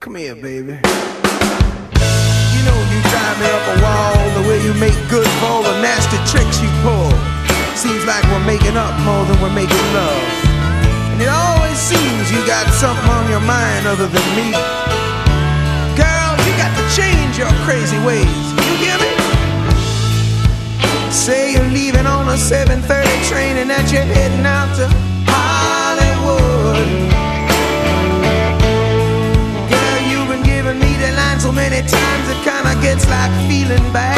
Come here, baby. You know you drive me up a wall, the way you make good for all the nasty tricks you pull. Seems like we're making up more than we're making love. And it always seems you got something on your mind other than me. Girl, you got to change your crazy ways. You hear me? Say you're leaving on a 7:30 train and that you're heading out to Hollywood. Girl, you've been giving me the line so many times it kinda gets like feeling bad.